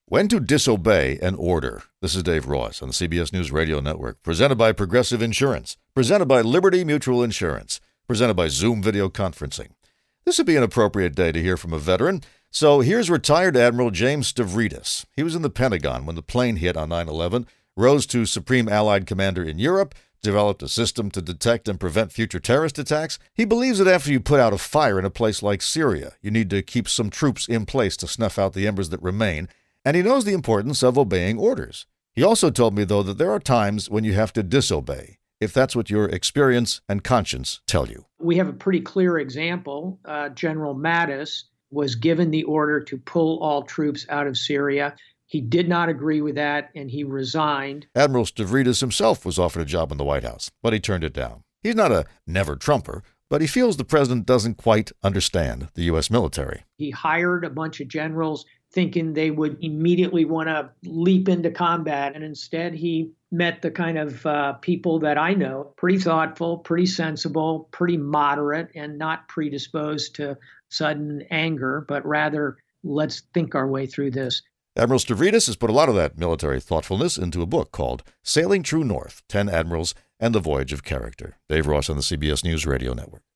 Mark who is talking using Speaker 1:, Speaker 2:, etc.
Speaker 1: When to Disobey an Order. This is Dave Ross on the CBS News Radio Network, presented by Progressive Insurance, presented by Liberty Mutual Insurance, presented by Zoom Video Conferencing. This would be an appropriate day to hear from a veteran, so here's retired Admiral James Stavridis. He was in the Pentagon when the plane hit on 9/11, rose to Supreme Allied Commander in Europe, developed a system to detect and prevent future terrorist attacks. He believes that after you put out a fire in a place like Syria, you need to keep some troops in place to snuff out the embers that remain, and he knows the importance of obeying orders. He also told me, though, that there are times when you have to disobey, if that's what your experience and conscience tell you.
Speaker 2: We have a pretty clear example. General Mattis was given the order to pull all troops out of Syria. He did not agree with that, and he resigned.
Speaker 1: Admiral Stavridis himself was offered a job in the White House, but he turned it down. He's not a never-Trumper, but he feels the president doesn't quite understand the U.S. military.
Speaker 2: He hired a bunch of generals thinking they would immediately want to leap into combat, and instead he met the kind of people that I know, pretty thoughtful, pretty sensible, pretty moderate, and not predisposed to sudden anger, but rather, let's think our way through this.
Speaker 1: Admiral Stavridis has put a lot of that military thoughtfulness into a book called Sailing True North, 10 Admirals and the Voyage of Character. Dave Ross on the CBS News Radio Network.